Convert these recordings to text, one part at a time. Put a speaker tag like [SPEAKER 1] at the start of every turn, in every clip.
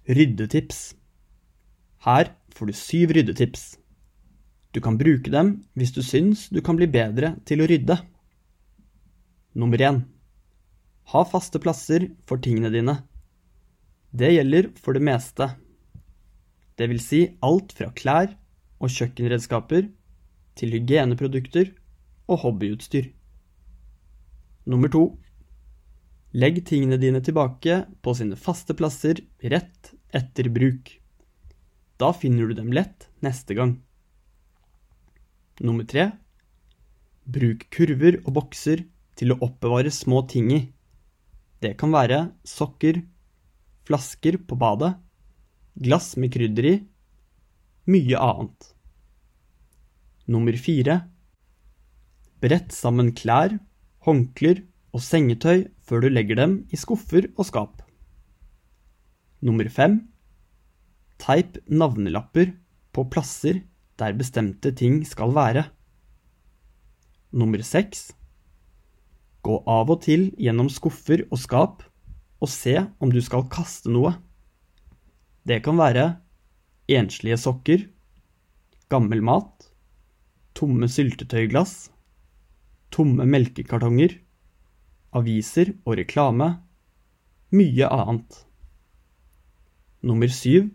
[SPEAKER 1] Ryddetips. Her får du 7 ryddetips. Du kan bruke dem hvis du syns du kan bli bedre til å rydde. Nummer 1. Ha faste plasser for tingene dine. Det gjelder for det meste. Det vil si alt fra klær og kjøkkenredskaper til hygieneprodukter og hobbyutstyr. Nummer 2. Legg tingene dine tilbake på sine faste plasser rett etter bruk. Da finner du dem lett neste gang. Nummer 3. Bruk kurver og bokser til å oppbevare små ting i. Det kan være sokker, flasker på badet, glass med krydder i, mye annet. Nummer 4. Brett sammen klær, håndklær og sengetøy før du legger dem i skuffer og skap. Nummer 5. Teip navnelapper på plasser der bestemte ting skal være. Nummer 6. Gå av og til gjennom skuffer og skap og se om du skal kaste noe. Det kan være enslige sokker, gammel mat, tomme syltetøyglass, tomme melkekartonger, aviser og reklame, mye annet. Nummer 7.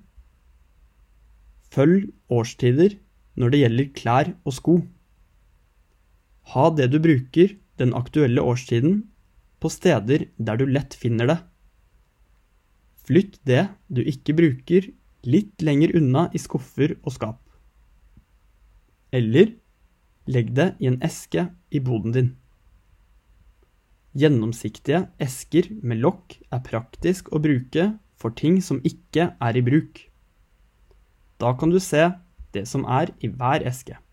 [SPEAKER 1] Følg årstider når det gjelder klær og sko. Ha det du bruker den aktuelle årstiden på steder der du lett finner det. Flytt det du ikke bruker litt lenger unna i skuffer og skap. Eller legg det i en eske i boden din. Gjennomsiktige esker med lokk er praktisk å bruke for ting som ikke er i bruk. Da kan du se det som er i hver eske.